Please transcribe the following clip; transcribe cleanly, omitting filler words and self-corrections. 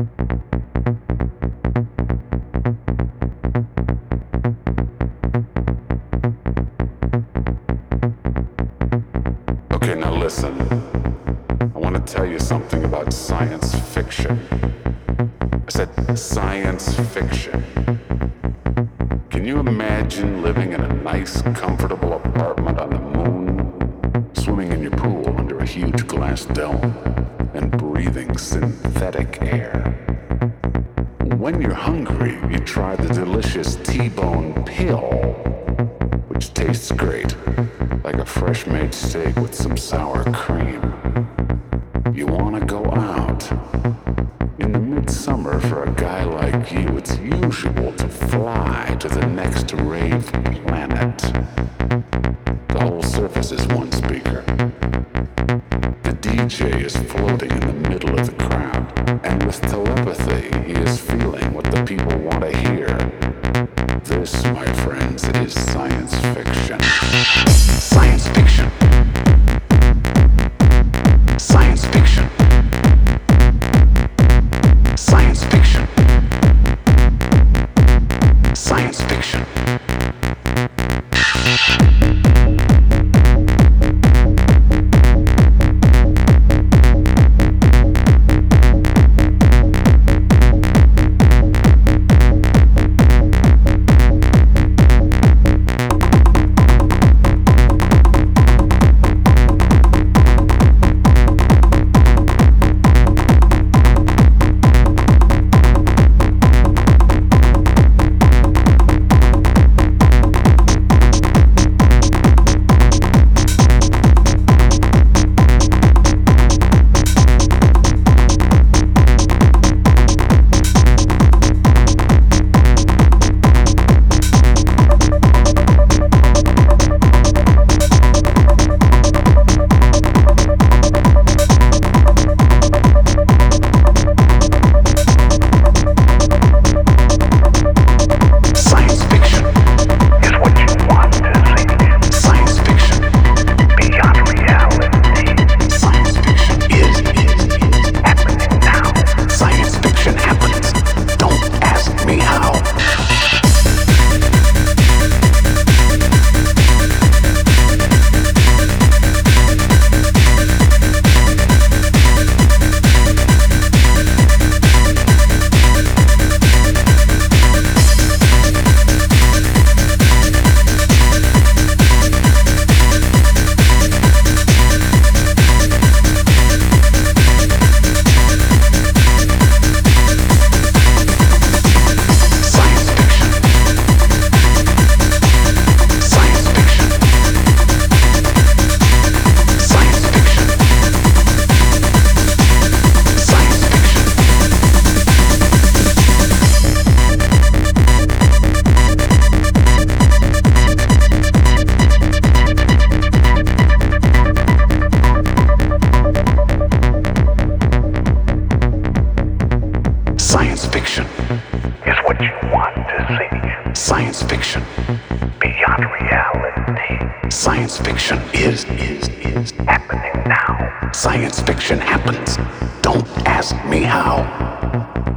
Okay, now listen. I want to tell you something about science fiction. I said science fiction. Can you imagine living in a nice, comfortable apartment on the moon, swimming in your pool under a huge glass dome, and breathing synthetic air? When you're hungry, you try the delicious T-bone pill, which tastes great, like a fresh-made steak with some sour cream. You want to go out. In the midsummer, for a guy like you, it's usual to fly to the next rave planet. The whole surface is one speaker. The DJ is floating in the middle of the crowd, and with telepathy, he is feeling what the people want to hear. This, my friends, is science fiction. Science fiction. Science fiction. Science fiction. Science fiction. Science fiction is what you want to see. Science fiction beyond reality. Science fiction is happening now. Science fiction happens. Don't ask me how.